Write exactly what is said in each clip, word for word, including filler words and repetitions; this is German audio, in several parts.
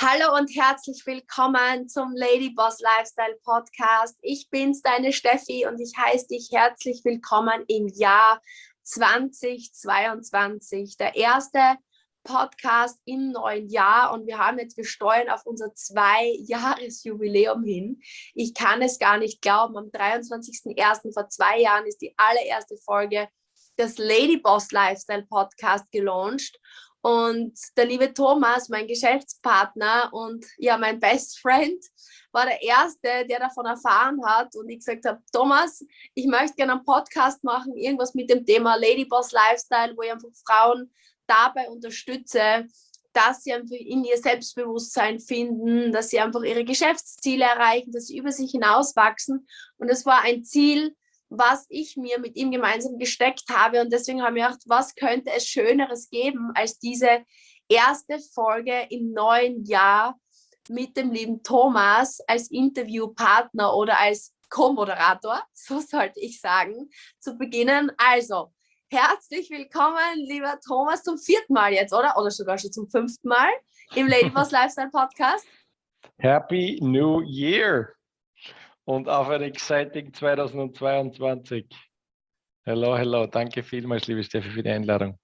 Hallo und herzlich willkommen zum Lady Boss Lifestyle Podcast. Ich bin's, deine Steffi, und ich heiße dich herzlich willkommen im Jahr zweitausendzweiundzwanzig. Der erste Podcast im neuen Jahr, und wir haben jetzt, wir steuern auf unser Zwei-Jahres-Jubiläum hin. Ich kann es gar nicht glauben. Am dreiundzwanzigsten ersten vor zwei Jahren ist die allererste Folge des Lady Boss Lifestyle Podcast gelauncht. Und der liebe Thomas, mein Geschäftspartner und ja, mein Best Friend, war der Erste, der davon erfahren hat. Und ich gesagt habe, Thomas, ich möchte gerne einen Podcast machen, irgendwas mit dem Thema Lady Boss Lifestyle, wo ich einfach Frauen dabei unterstütze, dass sie einfach in ihr Selbstbewusstsein finden, dass sie einfach ihre Geschäftsziele erreichen, dass sie über sich hinauswachsen. Und es war ein Ziel, was ich mir mit ihm gemeinsam gesteckt habe. Und deswegen haben wir gedacht, was könnte es Schöneres geben als diese erste Folge im neuen Jahr mit dem lieben Thomas als Interviewpartner oder als Co-Moderator, so sollte ich sagen, zu beginnen. Also, herzlich willkommen, lieber Thomas, zum vierten Mal jetzt, oder? Oder sogar schon zum fünften Mal im Lady Boss Lifestyle Podcast. Happy New Year! Und auf ein exciting zweitausendzweiundzwanzig. Hello, hello. Danke vielmals, liebe Steffi, für die Einladung.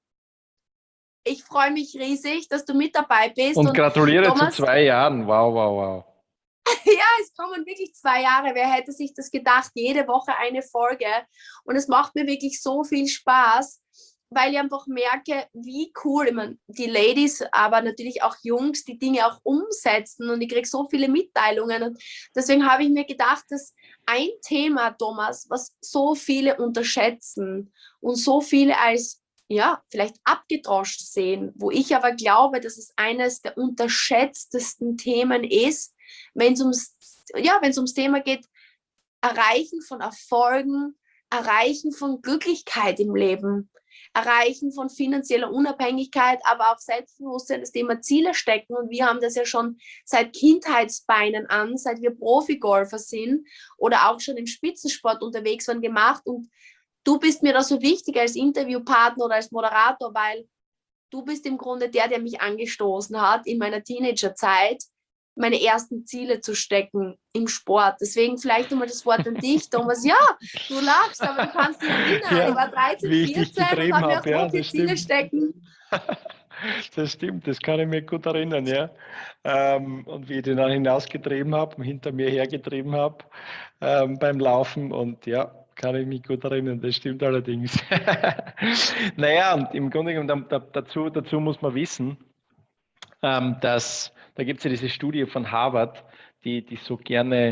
Ich freue mich riesig, dass du mit dabei bist. Und, und gratuliere Thomas, zu zwei Jahren. Wow, wow, wow. Ja, es kommen wirklich zwei Jahre. Wer hätte sich das gedacht? Jede Woche eine Folge. Und es macht mir wirklich so viel Spaß, weil ich einfach merke, wie cool, ich meine, die Ladies, aber natürlich auch Jungs, die Dinge auch umsetzen, und ich kriege so viele Mitteilungen, und deswegen habe ich mir gedacht, dass ein Thema, Thomas, was so viele unterschätzen und so viele als, ja, vielleicht abgedroschen sehen, wo ich aber glaube, dass es eines der unterschätztesten Themen ist, wenn es ums, ja, wenn es ums Thema geht, Erreichen von Erfolgen, Erreichen von Glücklichkeit im Leben, Erreichen von finanzieller Unabhängigkeit, aber auch Selbstbewusstsein, das Thema Ziele stecken. Und wir haben das ja schon seit Kindheitsbeinen an, seit wir Profigolfer sind oder auch schon im Spitzensport unterwegs waren, gemacht. Und du bist mir da so wichtig als Interviewpartner oder als Moderator, weil du bist im Grunde der, der mich angestoßen hat, in meiner Teenagerzeit meine ersten Ziele zu stecken im Sport. Deswegen vielleicht nochmal das Wort an dich, Thomas. Ja, du lachst, aber du kannst dich erinnern. Ja, ich war dreizehn, wie ich dich vierzehn und habe mir auch ja, große Ziele stecken. Das stimmt, das kann ich mir gut erinnern, ja. Ähm, und wie ich den dann hinausgetrieben habe, hinter mir hergetrieben habe ähm, beim Laufen, und ja, kann ich mich gut erinnern, das stimmt allerdings. Naja, und im Grunde genommen dazu, dazu muss man wissen, ähm, dass, da gibt es ja diese Studie von Harvard, die, die so gerne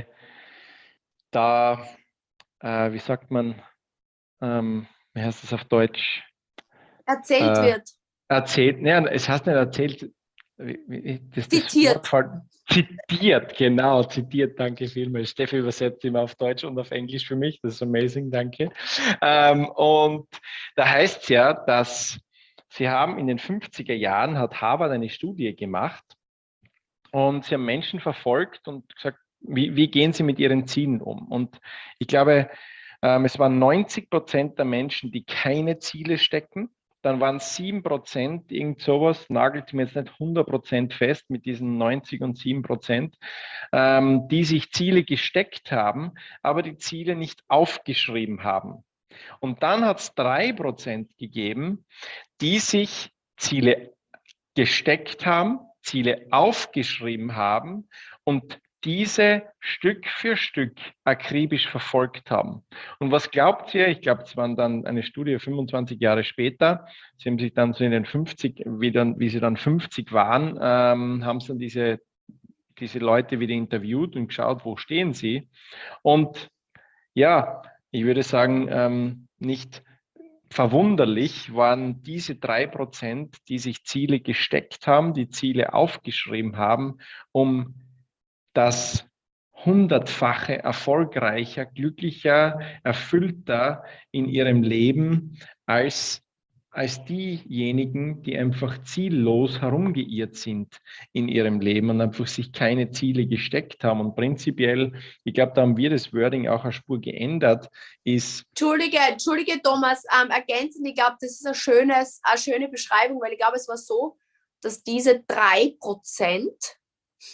da, äh, wie sagt man, ähm, wie heißt das auf Deutsch? Erzählt Äh, wird. Erzählt, ne, es heißt nicht erzählt, das, das Zitiert. Wort, zitiert, genau, zitiert, danke vielmals. Steffi übersetzt immer auf Deutsch und auf Englisch für mich, das ist amazing, danke. Ähm, und da heißt es ja, dass sie haben in den fünfziger Jahren, hat Harvard eine Studie gemacht, und sie haben Menschen verfolgt und gesagt, wie, wie gehen sie mit ihren Zielen um? Und ich glaube, ähm, es waren neunzig Prozent der Menschen, die keine Ziele stecken. Dann waren es sieben Prozent, irgend sowas, nagelt mir jetzt nicht hundert Prozent fest mit diesen neunzig und sieben Prozent, ähm, die sich Ziele gesteckt haben, aber die Ziele nicht aufgeschrieben haben. Und dann hat es drei Prozent gegeben, die sich Ziele gesteckt haben, Ziele aufgeschrieben haben und diese Stück für Stück akribisch verfolgt haben. Und was glaubt ihr? Ich glaube, es waren dann eine Studie fünfundzwanzig Jahre später. Sie haben sich dann so in den fünfzig, wie, dann, wie sie dann fünfzig waren, ähm, haben sie dann diese, diese Leute wieder interviewt und geschaut, wo stehen sie. Und ja, ich würde sagen, ähm, nicht verwunderlich waren diese drei Prozent, die sich Ziele gesteckt haben, die Ziele aufgeschrieben haben, um das hundertfache erfolgreicher, glücklicher, erfüllter in ihrem Leben als, als diejenigen, die einfach ziellos herumgeirrt sind in ihrem Leben und einfach sich keine Ziele gesteckt haben. Und prinzipiell, ich glaube, da haben wir das Wording auch eine Spur geändert, ist... Entschuldige, Entschuldige, Thomas, ähm, ergänzend, ich glaube, das ist ein schönes, eine schöne Beschreibung, weil ich glaube, es war so, dass diese drei Prozent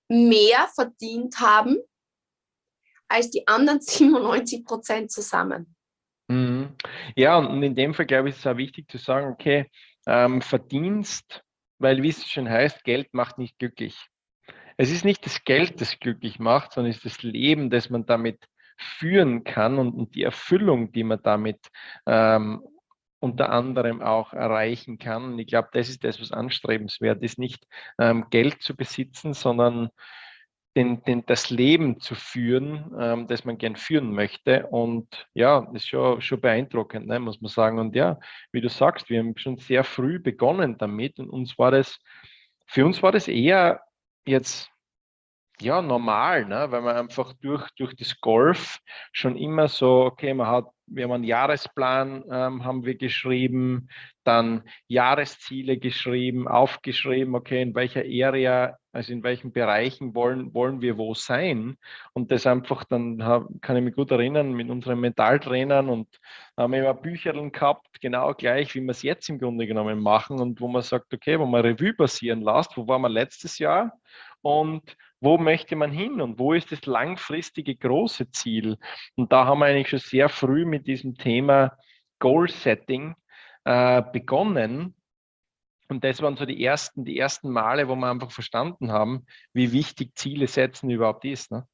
mehr verdient haben als die anderen siebenundneunzig Prozent zusammen. Mhm. Ja, und in dem Fall, glaube ich, ist es auch wichtig zu sagen, okay, ähm, Verdienst, weil wie es schon heißt, Geld macht nicht glücklich. Es ist nicht das Geld, das glücklich macht, sondern es ist das Leben, das man damit führen kann und, und die Erfüllung, die man damit ähm, unter anderem auch erreichen kann. Und ich glaube, das ist das, was anstrebenswert ist, nicht ähm, Geld zu besitzen, sondern den, den, das Leben zu führen, ähm, das man gern führen möchte. Und ja, das ist schon, schon beeindruckend, ne, muss man sagen. Und ja, wie du sagst, wir haben schon sehr früh begonnen damit und uns war das, für uns war das eher jetzt ja, normal, ne? Weil man einfach durch, durch das Golf schon immer so, okay, man hat, wir haben einen Jahresplan, ähm, haben wir geschrieben, dann Jahresziele geschrieben, aufgeschrieben, okay, in welcher Area, also in welchen Bereichen wollen, wollen wir wo sein. Und das einfach dann hab, kann ich mich gut erinnern mit unseren Mentaltrainern und haben immer Bücherl gehabt, genau gleich, wie wir es jetzt im Grunde genommen machen und wo man sagt, okay, wo man Revue passieren lässt, wo waren wir letztes Jahr und wo möchte man hin und wo ist das langfristige große Ziel? Und da haben wir eigentlich schon sehr früh mit diesem Thema Goal Setting äh, begonnen. Und das waren so die ersten, die ersten Male, wo wir einfach verstanden haben, wie wichtig Ziele setzen überhaupt ist. Ne?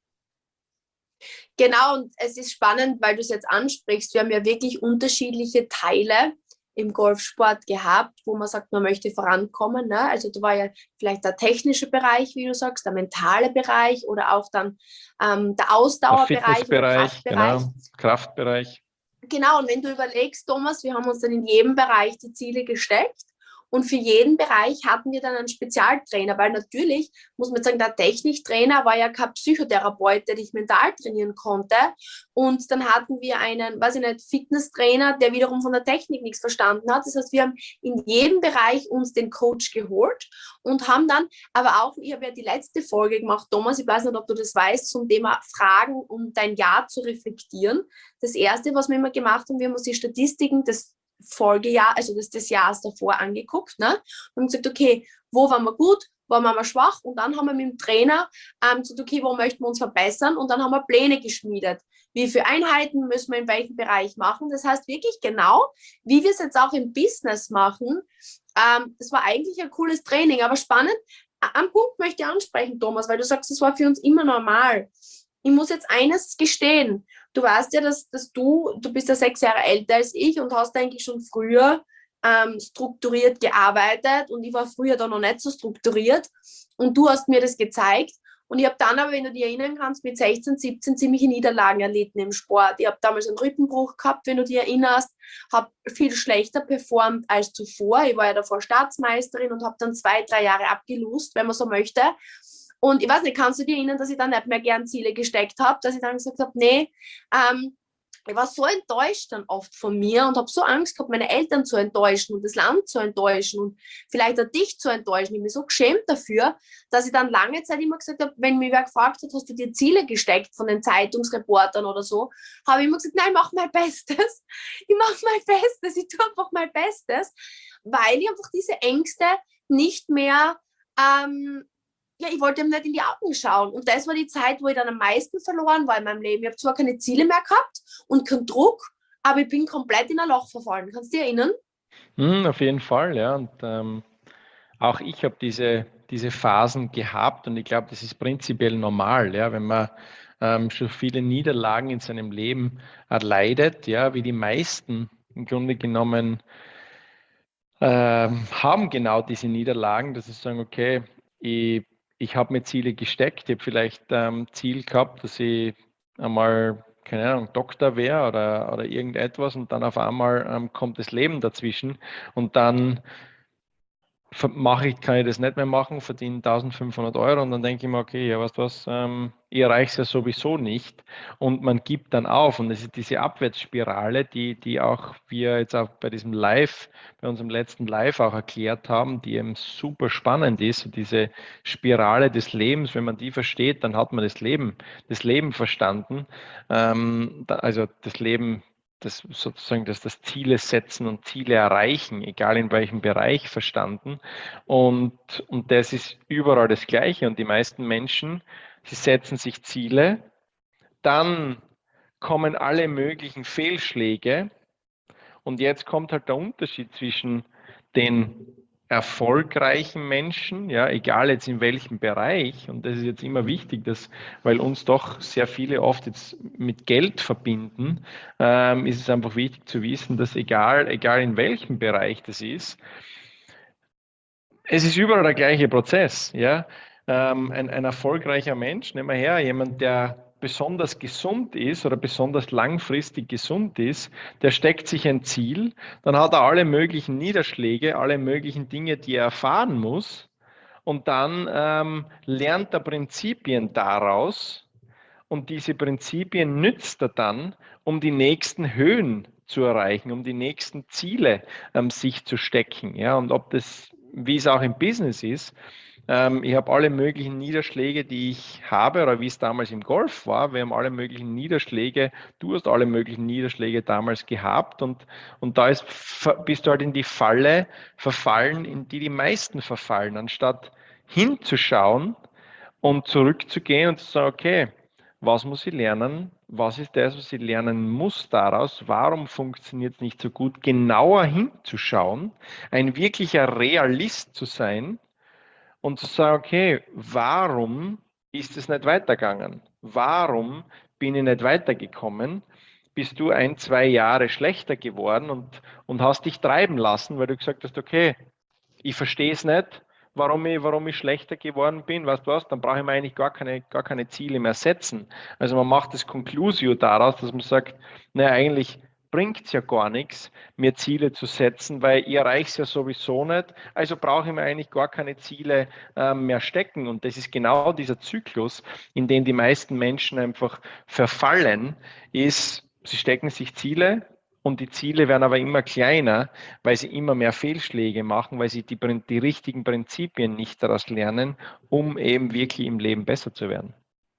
Genau, und es ist spannend, weil du es jetzt ansprichst. Wir haben ja wirklich unterschiedliche Teile im Golfsport gehabt, wo man sagt, man möchte vorankommen. Ne? Also da war ja vielleicht der technische Bereich, wie du sagst, der mentale Bereich oder auch dann ähm, der Der Ausdauerbereich oder Fitnessbereich, Kraftbereich. genau, Kraftbereich. Genau, und wenn du überlegst, Thomas, wir haben uns dann in jedem Bereich die Ziele gesteckt und für jeden Bereich hatten wir dann einen Spezialtrainer, weil natürlich, muss man sagen, der Techniktrainer war ja kein Psychotherapeut, der dich mental trainieren konnte. Und dann hatten wir einen, weiß ich nicht, Fitnesstrainer, der wiederum von der Technik nichts verstanden hat. Das heißt, wir haben in jedem Bereich uns den Coach geholt und haben dann, aber auch, ich habe ja die letzte Folge gemacht, Thomas, ich weiß nicht, ob du das weißt, zum Thema Fragen, um dein Jahr zu reflektieren. Das Erste, was wir immer gemacht haben, wir haben uns die Statistiken des Folgejahr, also des, des Jahres davor angeguckt, ne? Und gesagt, okay, wo waren wir gut, wo waren wir schwach? Und dann haben wir mit dem Trainer ähm, gesagt, okay, wo möchten wir uns verbessern? Und dann haben wir Pläne geschmiedet. Wie viele Einheiten müssen wir in welchem Bereich machen? Das heißt wirklich genau, wie wir es jetzt auch im Business machen. Ähm, das war eigentlich ein cooles Training, aber spannend. Am Punkt möchte ich ansprechen, Thomas, weil du sagst, das war für uns immer normal. Ich muss jetzt eines gestehen. Du weißt ja, dass, dass du, du bist ja sechs Jahre älter als ich und hast eigentlich schon früher ähm, strukturiert gearbeitet und ich war früher da noch nicht so strukturiert und du hast mir das gezeigt und ich habe dann aber, wenn du dich erinnern kannst, mit sechzehn, siebzehn ziemliche Niederlagen erlitten im Sport. Ich habe damals einen Rückenbruch gehabt, wenn du dich erinnerst, habe viel schlechter performt als zuvor. Ich war ja davor Staatsmeisterin und habe dann zwei, drei Jahre abgelost, wenn man so möchte. Und ich weiß nicht, kannst du dir erinnern, dass ich dann nicht mehr gern Ziele gesteckt habe, dass ich dann gesagt habe, nee, ähm, ich war so enttäuscht dann oft von mir und habe so Angst gehabt, meine Eltern zu enttäuschen und das Land zu enttäuschen und vielleicht auch dich zu enttäuschen. Ich bin mir so geschämt dafür, dass ich dann lange Zeit immer gesagt habe, wenn mich wer gefragt hat, hast du dir Ziele gesteckt von den Zeitungsreportern oder so, habe ich immer gesagt, nein, ich mache mein Bestes. Ich mache mein Bestes, ich tue einfach mein Bestes, weil ich einfach diese Ängste nicht mehr ähm, ja, ich wollte ihm nicht in die Augen schauen. Und das war die Zeit, wo ich dann am meisten verloren war in meinem Leben. Ich habe zwar keine Ziele mehr gehabt und keinen Druck, aber ich bin komplett in ein Loch verfallen. Kannst du dich erinnern? Mhm, auf jeden Fall, ja. Und ähm, auch ich habe diese, diese Phasen gehabt und ich glaube, das ist prinzipiell normal, ja, wenn man ähm, schon viele Niederlagen in seinem Leben erleidet, ja, wie die meisten im Grunde genommen ähm, haben genau diese Niederlagen, dass sie sagen, okay, ich, ich habe mir Ziele gesteckt, ich habe vielleicht ähm, Ziel gehabt, dass ich einmal, keine Ahnung, Doktor wäre oder, oder irgendetwas und dann auf einmal ähm, kommt das Leben dazwischen und dann mache ich, kann ich das nicht mehr machen, verdiene eintausendfünfhundert Euro und dann denke ich mir, okay, ja, weißt du was, ähm, ich erreiche es ja sowieso nicht und man gibt dann auf und es ist diese Abwärtsspirale, die, die auch wir jetzt auch bei diesem Live, bei unserem letzten Live auch erklärt haben, die eben super spannend ist, so diese Spirale des Lebens, wenn man die versteht, dann hat man das Leben, das Leben verstanden, ähm, da, also das Leben das sozusagen das, das Ziele setzen und Ziele erreichen, egal in welchem Bereich, verstanden. Und, und das ist überall das Gleiche. Und die meisten Menschen, sie setzen sich Ziele, dann kommen alle möglichen Fehlschläge. Und jetzt kommt halt der Unterschied zwischen den erfolgreichen Menschen, ja, egal jetzt in welchem Bereich, und das ist jetzt immer wichtig, dass, weil uns doch sehr viele oft jetzt mit Geld verbinden, ähm, ist es einfach wichtig zu wissen, dass egal, egal in welchem Bereich das ist, es ist überall der gleiche Prozess, ja. Ähm, ein, ein erfolgreicher Mensch, nehmen wir her, jemand, der besonders gesund ist oder besonders langfristig gesund ist, der steckt sich ein Ziel, dann hat er alle möglichen Niederschläge, alle möglichen Dinge, die er erfahren muss, und dann ähm, lernt er Prinzipien daraus, und diese Prinzipien nützt er dann, um die nächsten Höhen zu erreichen, um die nächsten Ziele ähm, sich zu stecken. Ja? Und ob das, wie es auch im Business ist, ähm, ich habe alle möglichen Niederschläge, die ich habe, oder wie es damals im Golf war, wir haben alle möglichen Niederschläge, du hast alle möglichen Niederschläge damals gehabt, und, und da ist, bist du halt in die Falle verfallen, in die die meisten verfallen, anstatt hinzuschauen und zurückzugehen und zu sagen, okay, was muss ich lernen? Was ist das, was ich lernen muss daraus? Warum funktioniert es nicht so gut? Genauer hinzuschauen, ein wirklicher Realist zu sein und zu sagen, okay, warum ist es nicht weitergegangen? Warum bin ich nicht weitergekommen? Bist du ein, zwei Jahre schlechter geworden und, und hast dich treiben lassen, weil du gesagt hast, okay, ich verstehe es nicht, warum ich, warum ich schlechter geworden bin, weißt du was, dann brauche ich mir eigentlich gar keine, gar keine Ziele mehr setzen. Also man macht das Conclusio daraus, dass man sagt, naja, eigentlich bringt es ja gar nichts, mir Ziele zu setzen, weil ich erreiche es ja sowieso nicht, also brauche ich mir eigentlich gar keine Ziele äh, mehr stecken. Und das ist genau dieser Zyklus, in den die meisten Menschen einfach verfallen, ist, sie stecken sich Ziele, und die Ziele werden aber immer kleiner, weil sie immer mehr Fehlschläge machen, weil sie die, die richtigen Prinzipien nicht daraus lernen, um eben wirklich im Leben besser zu werden.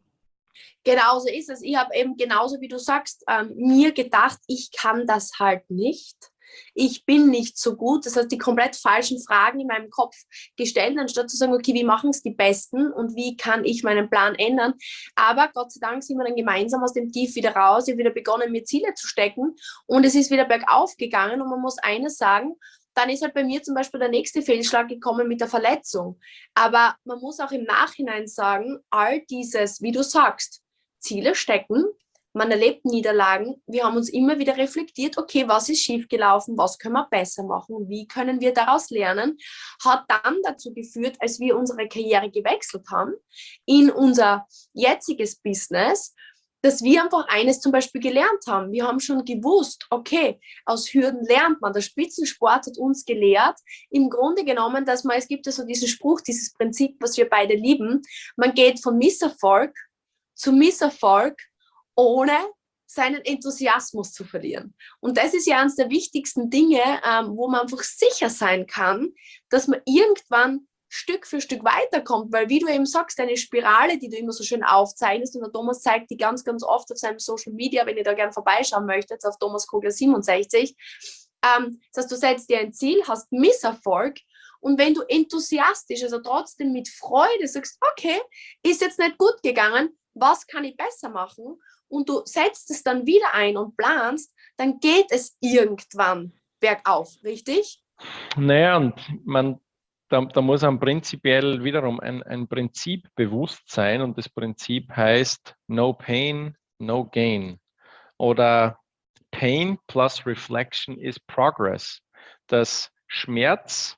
Genauso ist es. Ich habe eben genauso wie du sagst, ähm, mir gedacht, ich kann das halt nicht. Ich bin nicht so gut. Das heißt, die komplett falschen Fragen in meinem Kopf gestellt, anstatt zu sagen, okay, wie machen es die Besten und wie kann ich meinen Plan ändern? Aber Gott sei Dank sind wir dann gemeinsam aus dem Tief wieder raus. Ich habe wieder begonnen, mir Ziele zu stecken, und es ist wieder bergauf gegangen. Und man muss eines sagen, dann ist halt bei mir zum Beispiel der nächste Fehlschlag gekommen mit der Verletzung. Aber man muss auch im Nachhinein sagen, all dieses, wie du sagst, Ziele stecken, man erlebt Niederlagen, wir haben uns immer wieder reflektiert, okay, was ist schiefgelaufen, was können wir besser machen, wie können wir daraus lernen, hat dann dazu geführt, als wir unsere Karriere gewechselt haben, in unser jetziges Business, dass wir einfach eines zum Beispiel gelernt haben. Wir haben schon gewusst, okay, aus Hürden lernt man. Der Spitzensport hat uns gelehrt, im Grunde genommen, dass man, es gibt ja so diesen Spruch, dieses Prinzip, was wir beide lieben, man geht von Misserfolg zu Misserfolg, ohne seinen Enthusiasmus zu verlieren. Und das ist ja eines der wichtigsten Dinge, ähm, wo man einfach sicher sein kann, dass man irgendwann Stück für Stück weiterkommt, weil wie du eben sagst, deine Spirale, die du immer so schön aufzeichnest, und der Thomas zeigt die ganz, ganz oft auf seinem Social Media, wenn ihr da gerne vorbeischauen möchtet, auf Thomas Kogler siebenundsechzig, ähm, das heißt, du setzt dir ein Ziel, hast Misserfolg, und wenn du enthusiastisch, also trotzdem mit Freude sagst, okay, ist jetzt nicht gut gegangen, was kann ich besser machen? Und du setzt es dann wieder ein und planst, dann geht es irgendwann bergauf, richtig? Naja, und man, da, da muss einem prinzipiell wiederum ein, ein Prinzip bewusst sein, und das Prinzip heißt no pain, no gain. Oder Pain plus Reflection is Progress. Das Schmerz,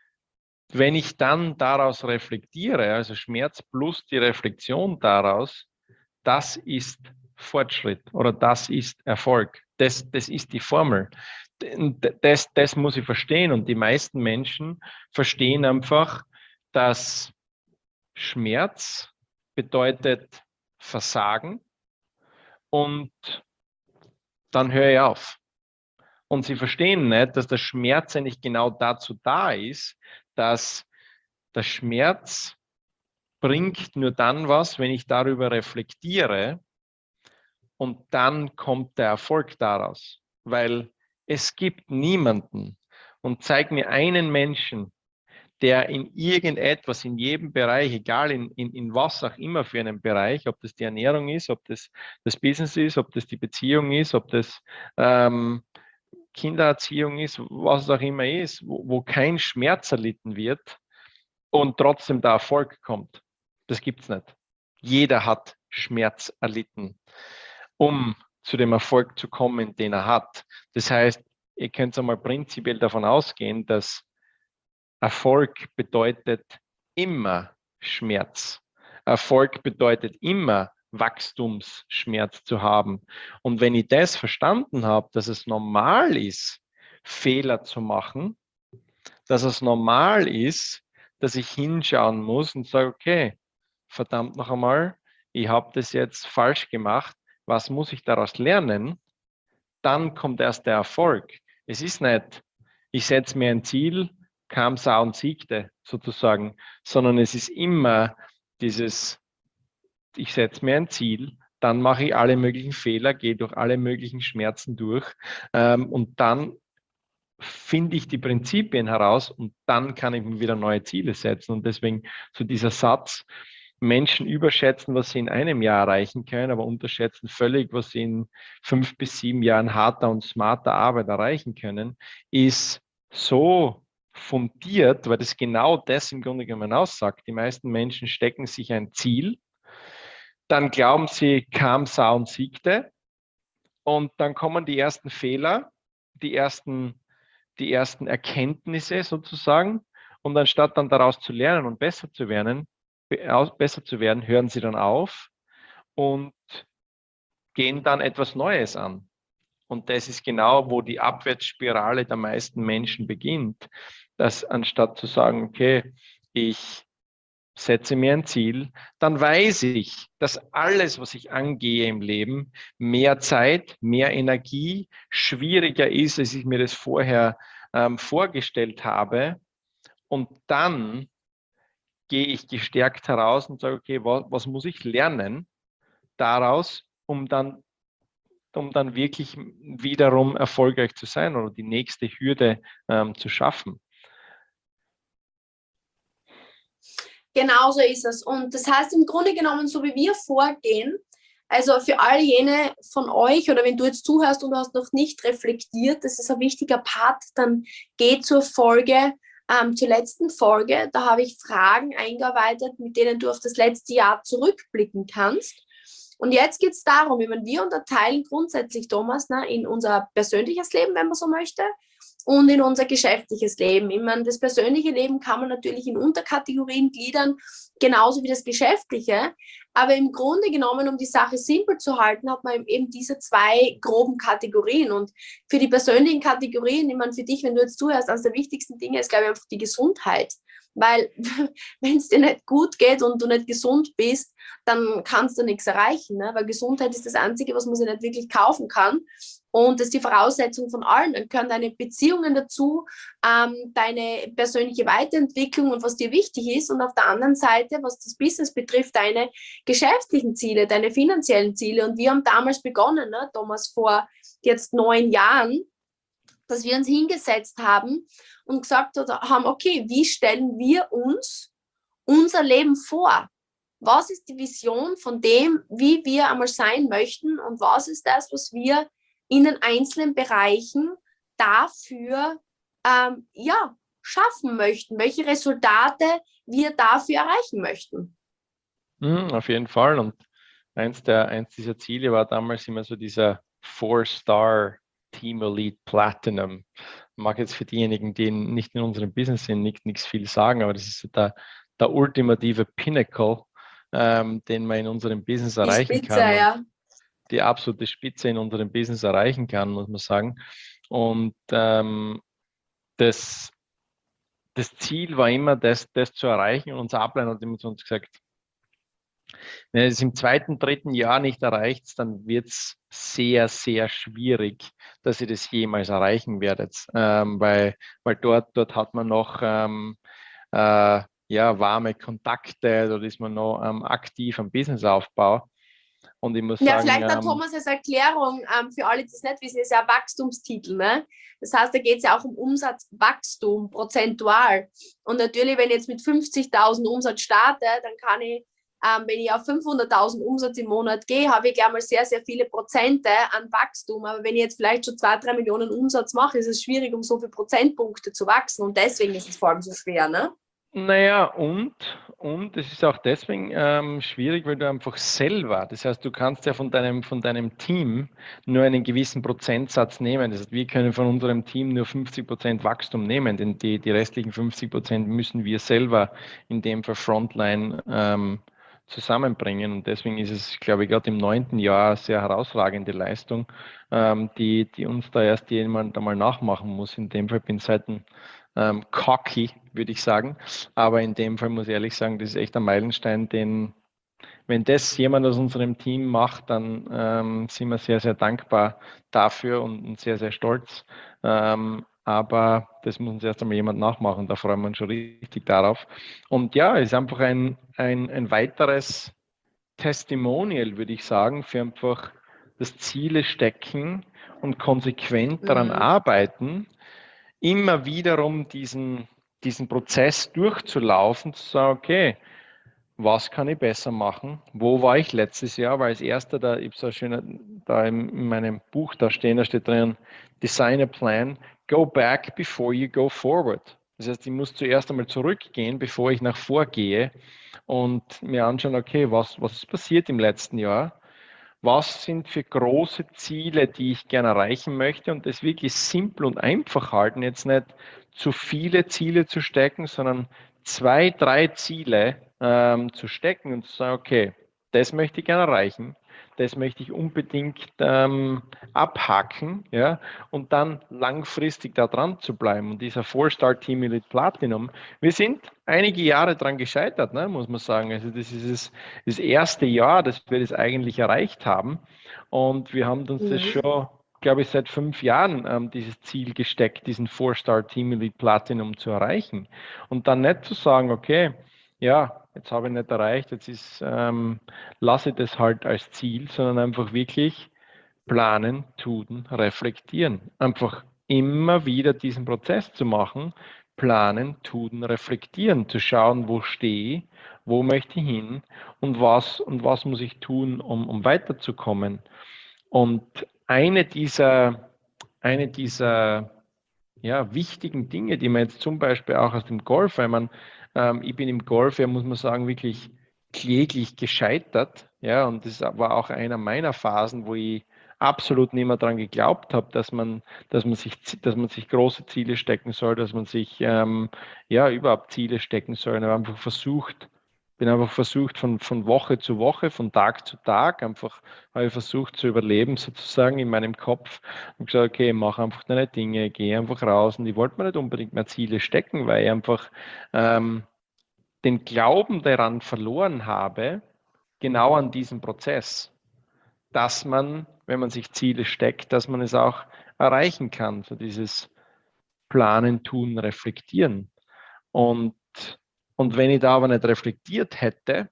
wenn ich dann daraus reflektiere, also Schmerz plus die Reflexion daraus, das ist Fortschritt oder das ist Erfolg. Das, das ist die Formel. Das, das muss ich verstehen, und die meisten Menschen verstehen einfach, dass Schmerz bedeutet Versagen, und dann höre ich auf. Und sie verstehen nicht, dass der Schmerz eigentlich genau dazu da ist, dass der Schmerz bringt nur dann was, wenn ich darüber reflektiere, und dann kommt der Erfolg daraus. weil es gibt niemanden, und zeig mir einen Menschen, der in irgendetwas, in jedem Bereich, egal in, in, in was auch immer für einen Bereich, ob das die Ernährung ist, ob das das Business ist, ob das die Beziehung ist, ob das ähm, Kindererziehung ist, was es auch immer ist, wo, wo kein Schmerz erlitten wird und trotzdem der Erfolg kommt. Das gibt es nicht. Jeder hat Schmerz erlitten, um zu dem Erfolg zu kommen, den er hat. Das heißt, ihr könnt einmal prinzipiell davon ausgehen, dass Erfolg bedeutet immer Schmerz. Erfolg bedeutet immer Wachstumsschmerz zu haben. Und wenn ich das verstanden habe, dass es normal ist, Fehler zu machen, dass es normal ist, dass ich hinschauen muss und sage, okay, verdammt noch einmal, ich habe das jetzt falsch gemacht, was muss ich daraus lernen? Dann kommt erst der Erfolg. Es ist nicht, ich setze mir ein Ziel, kam, sah und siegte sozusagen, sondern es ist immer dieses, ich setze mir ein Ziel, dann mache ich alle möglichen Fehler, gehe durch alle möglichen Schmerzen durch ähm, und dann finde ich die Prinzipien heraus und dann kann ich mir wieder neue Ziele setzen. Und deswegen so dieser Satz, Menschen überschätzen, was sie in einem Jahr erreichen können, aber unterschätzen völlig, was sie in fünf bis sieben Jahren harter und smarter Arbeit erreichen können, ist so fundiert, weil das genau das im Grunde genommen aussagt. Die meisten Menschen stecken sich ein Ziel, dann glauben sie, kam, sah und siegte, und dann kommen die ersten Fehler, die ersten, die ersten Erkenntnisse sozusagen, und anstatt dann daraus zu lernen und besser zu werden, besser zu werden, hören sie dann auf und gehen dann etwas Neues an. Und das ist genau, wo die Abwärtsspirale der meisten Menschen beginnt, dass anstatt zu sagen, okay, ich setze mir ein Ziel, dann weiß ich, dass alles, was ich angehe im Leben, mehr Zeit, mehr Energie, schwieriger ist, als ich mir das vorher ähm, vorgestellt habe. Und dann gehe ich gestärkt heraus und sage, okay, was, was muss ich lernen daraus, um dann, um dann wirklich wiederum erfolgreich zu sein oder die nächste Hürde ähm, zu schaffen. Genau so ist es. Und das heißt im Grunde genommen, so wie wir vorgehen, also für all jene von euch, oder wenn du jetzt zuhörst und du hast noch nicht reflektiert, das ist ein wichtiger Part, dann geh zur Folge, ähm, zur letzten Folge. Da habe ich Fragen eingearbeitet, mit denen du auf das letzte Jahr zurückblicken kannst. Und jetzt geht es darum, wie wir unterteilen grundsätzlich, Thomas, ne, in unser persönliches Leben, wenn man so möchte, und in unser geschäftliches Leben. Ich meine, das persönliche Leben kann man natürlich in Unterkategorien gliedern, genauso wie das geschäftliche. Aber im Grunde genommen, um die Sache simpel zu halten, hat man eben diese zwei groben Kategorien. Und für die persönlichen Kategorien, ich meine, für dich, wenn du jetzt zuhörst, eines der wichtigsten Dinge ist, glaube ich, einfach die Gesundheit. Weil wenn es dir nicht gut geht und du nicht gesund bist, dann kannst du nichts erreichen. Ne? Weil Gesundheit ist das Einzige, was man sich nicht wirklich kaufen kann. Und das ist die Voraussetzung von allen. Dann gehören deine Beziehungen dazu, ähm, deine persönliche Weiterentwicklung und was dir wichtig ist. Und auf der anderen Seite, was das Business betrifft, deine geschäftlichen Ziele, deine finanziellen Ziele. Und wir haben damals begonnen, ne, Thomas, vor jetzt neun Jahren, dass wir uns hingesetzt haben und gesagt haben, okay, wie stellen wir uns unser Leben vor? Was ist die Vision von dem, wie wir einmal sein möchten, und was ist das, was wir in den einzelnen Bereichen dafür ähm, ja, schaffen möchten, welche Resultate wir dafür erreichen möchten. Mhm, auf jeden Fall. Und eins, der, eins dieser Ziele war damals immer so dieser Four-Star Team Elite Platinum. Ich mag jetzt für diejenigen, die nicht in unserem Business sind, nicht, nichts viel sagen, aber das ist der, der ultimative Pinnacle, ähm, den man in unserem Business die erreichen Spitze, kann. Ja. Die absolute Spitze in unserem Business erreichen kann, muss man sagen. Und ähm, das, das Ziel war immer, das, das zu erreichen. Und unser Upline hat immer zu uns gesagt, wenn ihr es im zweiten, dritten Jahr nicht erreicht, dann wird es sehr, sehr schwierig, dass ihr das jemals erreichen werdet. Ähm, weil, weil dort, dort hat man noch ähm, äh, ja, warme Kontakte, dort ist man noch ähm, aktiv am Businessaufbau. Und ich muss Ja, sagen, vielleicht hat ähm, Thomas als Erklärung ähm, für alle, die es nicht wissen, ist ja ein Wachstumstitel. Ne? Das heißt, da geht es ja auch um Umsatzwachstum, prozentual. Und natürlich, wenn ich jetzt mit fünfzigtausend Umsatz starte, dann kann ich, ähm, wenn ich auf fünfhunderttausend Umsatz im Monat gehe, habe ich gleich mal sehr, sehr viele Prozente an Wachstum. Aber wenn ich jetzt vielleicht schon zwei, drei Millionen Umsatz mache, ist es schwierig, um so viele Prozentpunkte zu wachsen. Und deswegen ist es vor allem so schwer. Ne? naja, und, und es ist auch deswegen ähm, schwierig, weil du einfach selber, das heißt, du kannst ja von deinem, von deinem Team nur einen gewissen Prozentsatz nehmen. Das heißt, wir können von unserem Team nur fünfzig Prozent Wachstum nehmen, denn die, die restlichen fünfzig Prozent müssen wir selber in dem Fall Frontline ähm, zusammenbringen. Und deswegen ist es, glaube ich, gerade im neunten Jahr eine sehr herausragende Leistung, ähm, die, die uns da erst jemand einmal nachmachen muss. In dem Fall bin ich seit ein ähm, cocky, würde ich sagen. Aber in dem Fall muss ich ehrlich sagen, das ist echt ein Meilenstein, den, wenn das jemand aus unserem Team macht, dann ähm, sind wir sehr, sehr dankbar dafür und, und sehr, sehr stolz. Ähm, aber das muss uns erst einmal jemand nachmachen. Da freuen wir uns schon richtig darauf. Und ja, es ist einfach ein, ein, ein weiteres Testimonial, würde ich sagen, für einfach das Ziele stecken und konsequent daran Mhm. arbeiten, immer wiederum diesen, diesen Prozess durchzulaufen, zu sagen, okay, was kann ich besser machen? Wo war ich letztes Jahr? Weil als erster, da ich so schön da in meinem Buch da stehen, da steht drin, Design a plan, go back before you go forward. Das heißt, ich muss zuerst einmal zurückgehen, bevor ich nach vorgehe und mir anschauen, okay, was, was ist passiert im letzten Jahr? Was sind für große Ziele, die ich gerne erreichen möchte und das wirklich simpel und einfach halten, jetzt nicht zu viele Ziele zu stecken, sondern zwei, drei Ziele ähm, zu stecken und zu sagen, okay, das möchte ich gerne erreichen, das möchte ich unbedingt ähm, abhaken, ja, und dann langfristig da dran zu bleiben. Und dieser Four-Star Team Elite Platinum, wir sind einige Jahre dran gescheitert, ne, muss man sagen. Also das ist das, das erste Jahr, dass wir das eigentlich erreicht haben. Und wir haben uns das Mhm. schon, glaube ich, seit fünf Jahren ähm, dieses Ziel gesteckt, diesen Four-Star Team Elite Platinum zu erreichen. Und dann nicht zu sagen, okay, ja, jetzt habe ich nicht erreicht, jetzt ist, ähm, lasse ich das halt als Ziel, sondern einfach wirklich planen, tun, reflektieren. Einfach immer wieder diesen Prozess zu machen, planen, tun, reflektieren, zu schauen, wo stehe ich, wo möchte ich hin und was und was muss ich tun, um, um weiterzukommen. Und eine dieser, eine dieser ja, wichtigen Dinge, die man jetzt zum Beispiel auch aus dem Golf, weil man, ähm, ich bin im Golf, ja, muss man sagen, wirklich kläglich gescheitert. Ja, und das war auch einer meiner Phasen, wo ich absolut nicht mehr daran geglaubt habe, dass man, dass man sich, dass man sich große Ziele stecken soll, dass man sich ähm, ja überhaupt Ziele stecken soll. Ich habe einfach versucht, bin einfach versucht von, von Woche zu Woche, von Tag zu Tag, einfach habe ich versucht zu überleben sozusagen in meinem Kopf und gesagt, okay, mach einfach deine Dinge, geh einfach raus. Und ich wollte mir nicht unbedingt mehr Ziele stecken, weil ich einfach ähm, den Glauben daran verloren habe, genau an diesem Prozess, dass man, wenn man sich Ziele steckt, dass man es auch erreichen kann. So dieses Planen, Tun, Reflektieren. Und, und wenn ich da aber nicht reflektiert hätte,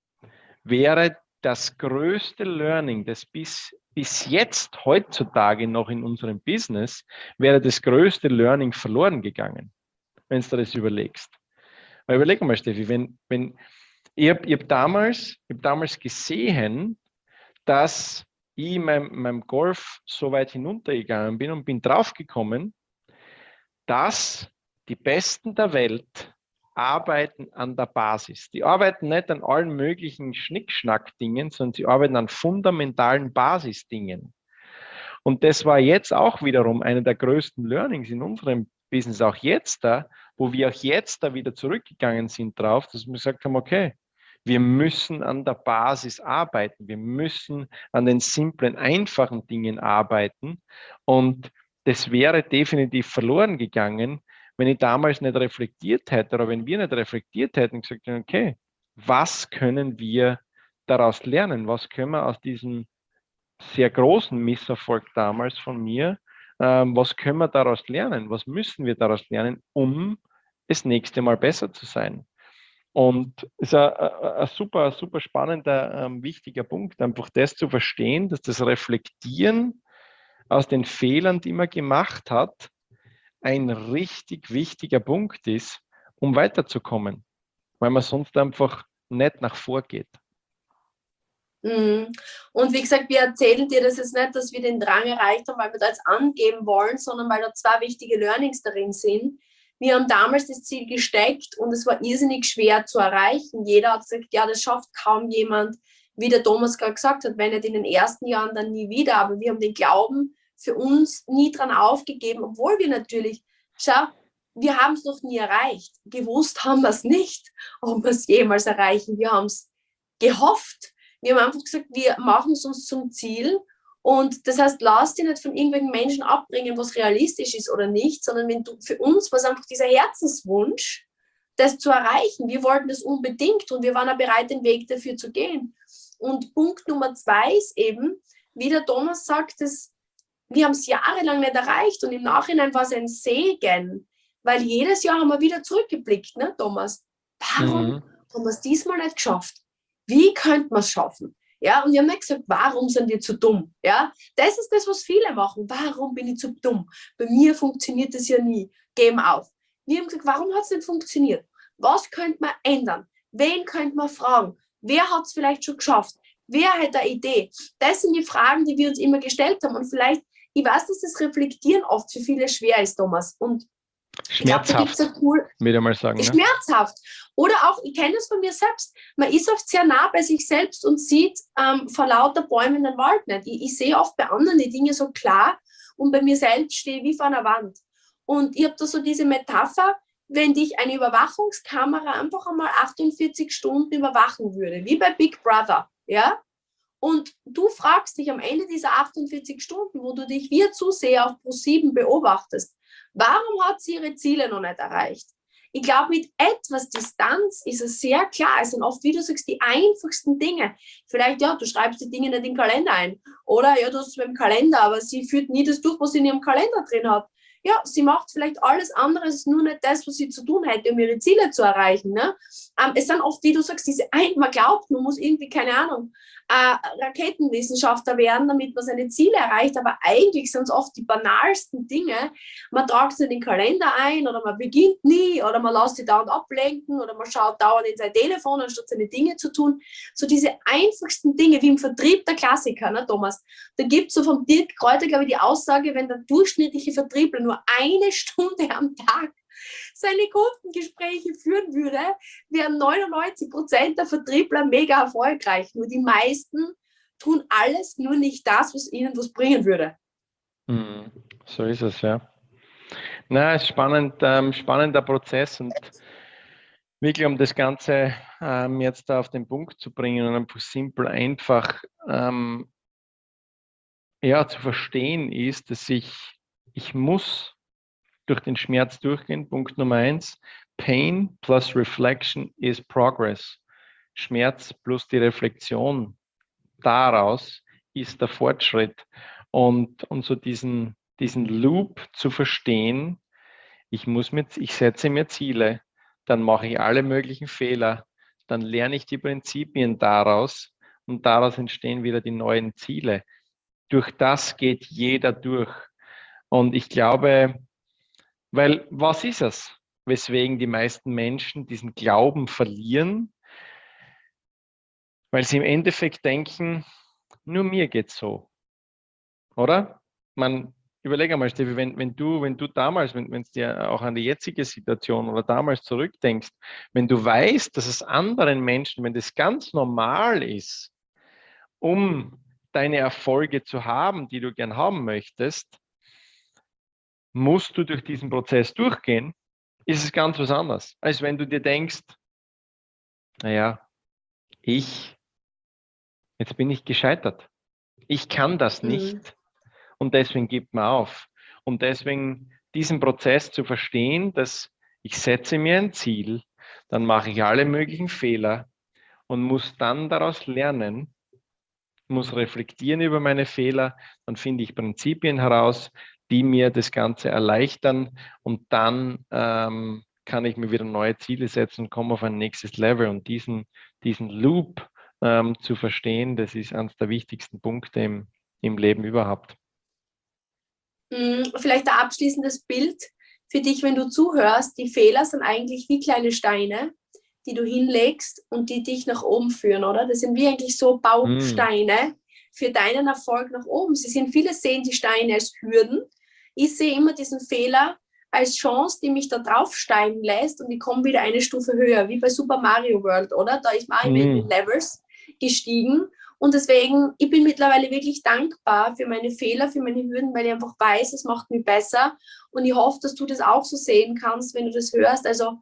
wäre das größte Learning, das bis, bis jetzt heutzutage noch in unserem Business, wäre das größte Learning verloren gegangen, wenn du das überlegst. Weil überleg mal, Steffi, wenn, wenn, ich habe hab damals, hab damals gesehen, dass ich in meinem, meinem Golf so weit hinuntergegangen bin und bin draufgekommen, dass die Besten der Welt arbeiten an der Basis. Die arbeiten nicht an allen möglichen Schnickschnack-Dingen, sondern sie arbeiten an fundamentalen Basisdingen. Und das war jetzt auch wiederum einer der größten Learnings in unserem Business, auch jetzt da, wo wir auch jetzt da wieder zurückgegangen sind drauf, dass wir gesagt haben, okay, wir müssen an der Basis arbeiten, wir müssen an den simplen, einfachen Dingen arbeiten und das wäre definitiv verloren gegangen, wenn ich damals nicht reflektiert hätte oder wenn wir nicht reflektiert hätten und gesagt hätten, okay, was können wir daraus lernen? Was können wir aus diesem sehr großen Misserfolg damals von mir, ähm, was können wir daraus lernen? Was müssen wir daraus lernen, um das nächste Mal besser zu sein? Und es ist ein, ein super, super spannender, ähm, wichtiger Punkt, einfach das zu verstehen, dass das Reflektieren aus den Fehlern, die man gemacht hat, ein richtig wichtiger Punkt ist, um weiterzukommen, weil man sonst einfach nicht nach vorgeht. Mhm. Und wie gesagt, wir erzählen dir das jetzt nicht, dass wir den Drang erreicht haben, weil wir da jetzt angeben wollen, sondern weil da zwei wichtige Learnings darin sind. Wir haben damals das Ziel gesteckt und es war irrsinnig schwer zu erreichen. Jeder hat gesagt, ja, das schafft kaum jemand, wie der Thomas gerade gesagt hat, wenn nicht in den ersten Jahren, dann nie wieder. Aber wir haben den Glauben für uns nie dran aufgegeben, obwohl wir natürlich, schau, wir haben es noch nie erreicht. Gewusst haben wir es nicht, ob wir es jemals erreichen. Wir haben es gehofft. Wir haben einfach gesagt, wir machen es uns zum Ziel. Und das heißt, lass dich nicht von irgendwelchen Menschen abbringen, was realistisch ist oder nicht, sondern wenn du, für uns war es einfach dieser Herzenswunsch, das zu erreichen. Wir wollten das unbedingt und wir waren auch bereit, den Weg dafür zu gehen. Und Punkt Nummer zwei ist eben, wie der Thomas sagt, dass wir haben es jahrelang nicht erreicht und im Nachhinein war es ein Segen, weil jedes Jahr haben wir wieder zurückgeblickt, ne, Thomas? Warum Mhm. haben wir es diesmal nicht geschafft? Wie könnte man es schaffen? Ja, und wir haben nicht gesagt, warum sind wir zu dumm? Ja, das ist das, was viele machen. Warum bin ich zu dumm? Bei mir funktioniert das ja nie. Geben auf. Wir haben gesagt, warum hat es nicht funktioniert? Was könnte man ändern? Wen könnte man fragen? Wer hat es vielleicht schon geschafft? Wer hat eine Idee? Das sind die Fragen, die wir uns immer gestellt haben. Und vielleicht, ich weiß, dass das Reflektieren oft für viele schwer ist, Thomas. Und Schmerzhaft, ich glaub, da cool, würde ich mal sagen. Ne? Schmerzhaft. Oder auch, ich kenne das von mir selbst, man ist oft sehr nah bei sich selbst und sieht ähm, vor lauter Bäumen den Wald nicht. Ich, ich sehe oft bei anderen die Dinge so klar und bei mir selbst stehe ich wie vor einer Wand. Und ich habe da so diese Metapher, wenn dich eine Überwachungskamera einfach einmal achtundvierzig Stunden überwachen würde, wie bei Big Brother, ja? Und du fragst dich am Ende dieser achtundvierzig Stunden, wo du dich wie Zuseher auf Pro sieben beobachtest, warum hat sie ihre Ziele noch nicht erreicht? Ich glaube, mit etwas Distanz ist es sehr klar. Es sind oft, wie du sagst, die einfachsten Dinge. Vielleicht, ja, du schreibst die Dinge nicht in den Kalender ein. Oder, ja, du hast es beim Kalender, aber sie führt nie das durch, was sie in ihrem Kalender drin hat. Ja, sie macht vielleicht alles andere, es ist nur nicht das, was sie zu tun hätte, um ihre Ziele zu erreichen. Ne? Ähm, es sind oft, wie du sagst, diese ein, man glaubt, man muss irgendwie, keine Ahnung, äh, Raketenwissenschaftler werden, damit man seine Ziele erreicht, aber eigentlich sind es oft die banalsten Dinge. Man tragt es in den Kalender ein oder man beginnt nie oder man lässt sich dauernd ablenken oder man schaut dauernd in sein Telefon, anstatt seine Dinge zu tun. So diese einfachsten Dinge, wie im Vertrieb der Klassiker, ne, Thomas? Da gibt es so vom Dirk Kräuter, glaube ich, die Aussage, wenn der durchschnittliche Vertriebler nur eine Stunde am Tag seine Kundengespräche führen würde, wären neunundneunzig Prozent der Vertriebler mega erfolgreich. Nur die meisten tun alles, nur nicht das, was ihnen was bringen würde. Mhm. So ist es, ja. Na, es ist spannend, ähm, spannender Prozess und wirklich, um das Ganze ähm, jetzt da auf den Punkt zu bringen und einfach simpel, einfach ähm, ja, zu verstehen ist, dass ich, ich muss durch den Schmerz durchgehen. Punkt Nummer eins, Pain plus Reflection is Progress. Schmerz plus die Reflexion daraus ist der Fortschritt. Und, und so diesen, diesen Loop zu verstehen, ich muss mit, ich setze mir Ziele, dann mache ich alle möglichen Fehler, dann lerne ich die Prinzipien daraus und daraus entstehen wieder die neuen Ziele. Durch das geht jeder durch. Und ich glaube, weil was ist es, weswegen die meisten Menschen diesen Glauben verlieren? Weil sie im Endeffekt denken, nur mir geht's so, oder? Man überlege einmal, Steffi, wenn, wenn du, wenn du damals, wenn es dir auch an die jetzige Situation oder damals zurückdenkst, wenn du weißt, dass es anderen Menschen, wenn das ganz normal ist, um deine Erfolge zu haben, die du gern haben möchtest, musst du durch diesen Prozess durchgehen, ist es ganz was anderes, als wenn du dir denkst, naja, ich, jetzt bin ich gescheitert. Ich kann das nicht Mhm. und deswegen gibt man auf. Und deswegen diesen Prozess zu verstehen, dass ich setze mir ein Ziel, dann mache ich alle möglichen Fehler und muss dann daraus lernen, muss reflektieren über meine Fehler, dann finde ich Prinzipien heraus, die mir das Ganze erleichtern und dann ähm, kann ich mir wieder neue Ziele setzen und komme auf ein nächstes Level. Und diesen, diesen Loop ähm, zu verstehen, das ist eines der wichtigsten Punkte im, im Leben überhaupt. Vielleicht ein abschließendes Bild für dich, wenn du zuhörst. Die Fehler sind eigentlich wie kleine Steine, die du hinlegst und die dich nach oben führen, oder? Das sind wie eigentlich so Bausteine mm. für deinen Erfolg nach oben. Sie sind, viele sehen die Steine als Hürden. Ich sehe immer diesen Fehler als Chance, die mich da draufsteigen lässt und ich komme wieder eine Stufe höher, wie bei Super Mario World, oder? Da ist man mm. in den Levels gestiegen. Und deswegen, ich bin mittlerweile wirklich dankbar für meine Fehler, für meine Hürden, weil ich einfach weiß, es macht mich besser. Und ich hoffe, dass du das auch so sehen kannst, wenn du das hörst. Also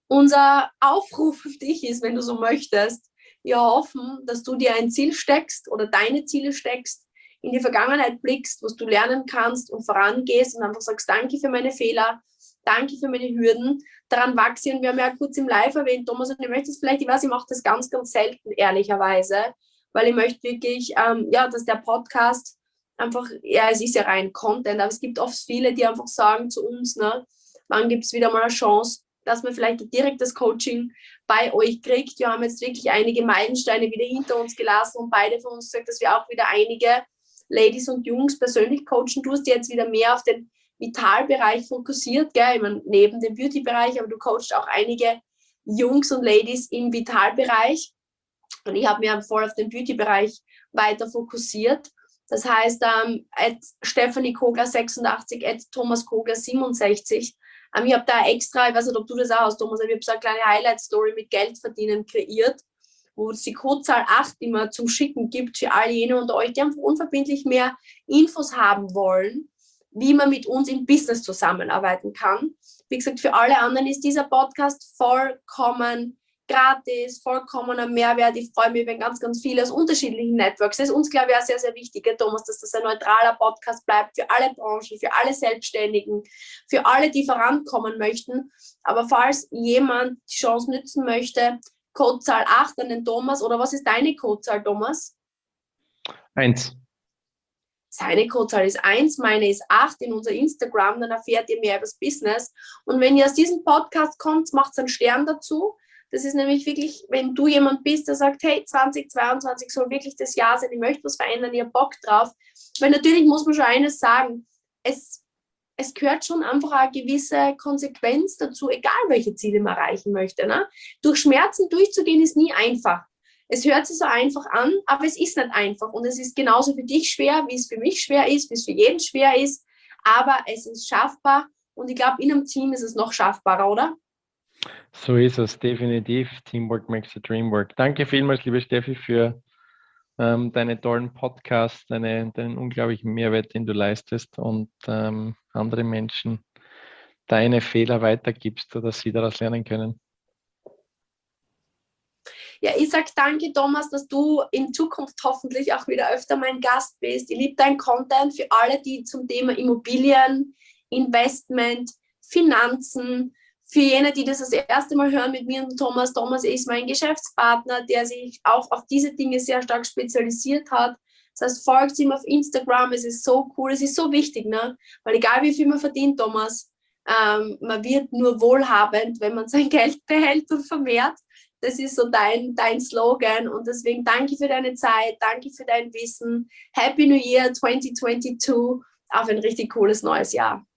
unser Aufruf auf dich ist, wenn du so möchtest, wir hoffen, dass du dir ein Ziel steckst oder deine Ziele steckst, in die Vergangenheit blickst, was du lernen kannst und vorangehst und einfach sagst, danke für meine Fehler, danke für meine Hürden, daran wachse ich. Und wir haben ja kurz im Live erwähnt, Thomas, und ich möchte es vielleicht, ich weiß, ich mache das ganz, ganz selten, ehrlicherweise, weil ich möchte wirklich, ähm, ja, dass der Podcast einfach, ja, es ist ja rein Content, aber es gibt oft viele, die einfach sagen zu uns, ne, wann gibt es wieder mal eine Chance, dass man vielleicht ein direktes Coaching bei euch kriegt. Wir haben jetzt wirklich einige Meilensteine wieder hinter uns gelassen und beide von uns gesagt, dass wir auch wieder einige Ladies und Jungs persönlich coachen. Du hast jetzt wieder mehr auf den Vitalbereich fokussiert, gell? Ich meine, neben dem Beauty-Bereich, aber du coachst auch einige Jungs und Ladies im Vitalbereich. Und ich habe mich voll auf den Beauty-Bereich weiter fokussiert. Das heißt, ähm, at Stephanie Kogler sechsundachtzig, at Thomas Kogler siebenundsechzig. Ähm, ich habe da extra, ich weiß nicht, ob du das auch hast, Thomas, aber ich habe so eine kleine Highlight-Story mit Geld verdienen kreiert, wo es die Codezahl acht immer zum Schicken gibt für all jene unter euch, die einfach unverbindlich mehr Infos haben wollen, wie man mit uns im Business zusammenarbeiten kann. Wie gesagt, für alle anderen ist dieser Podcast vollkommen gratis, vollkommener Mehrwert. Ich freue mich, wenn ganz, ganz viele aus unterschiedlichen Networks. Das ist uns, glaube ich, auch sehr, sehr wichtig, Thomas, dass das ein neutraler Podcast bleibt für alle Branchen, für alle Selbstständigen, für alle, die vorankommen möchten. Aber falls jemand die Chance nützen möchte, Codezahl acht an den Thomas, oder was ist deine Codezahl, Thomas? eins. Seine Codezahl ist eins, meine ist acht in unser Instagram, dann erfährt ihr mehr über das Business. Und wenn ihr aus diesem Podcast kommt, macht einen Stern dazu. Das ist nämlich wirklich, wenn du jemand bist, der sagt, hey, zwanzig zweiundzwanzig soll wirklich das Jahr sein, ich möchte was verändern, ich habe Bock drauf. Weil natürlich muss man schon eines sagen, es, es gehört schon einfach eine gewisse Konsequenz dazu, egal welche Ziele man erreichen möchte. Ne? Durch Schmerzen durchzugehen ist nie einfach. Es hört sich so einfach an, aber es ist nicht einfach. Und es ist genauso für dich schwer, wie es für mich schwer ist, wie es für jeden schwer ist. Aber es ist schaffbar und ich glaube, in einem Team ist es noch schaffbarer, oder? So ist es, definitiv. Teamwork makes the dream work. Danke vielmals, liebe Steffi, für ähm, deine tollen Podcasts, deine, deinen unglaublichen Mehrwert, den du leistest und ähm, andere Menschen deine Fehler weitergibst, sodass sie daraus lernen können. Ja, ich sage danke, Thomas, dass du in Zukunft hoffentlich auch wieder öfter mein Gast bist. Ich liebe dein Content für alle, die zum Thema Immobilien, Investment, Finanzen, für jene, die das das erste Mal hören mit mir und Thomas. Thomas ist mein Geschäftspartner, der sich auch auf diese Dinge sehr stark spezialisiert hat. Das heißt, folgt ihm auf Instagram, es ist so cool, es ist so wichtig, ne? Weil egal wie viel man verdient, Thomas, ähm, man wird nur wohlhabend, wenn man sein Geld behält und vermehrt. Das ist so dein, dein Slogan und deswegen danke für deine Zeit, danke für dein Wissen. Happy New Year zwanzig zweiundzwanzig, auf ein richtig cooles neues Jahr.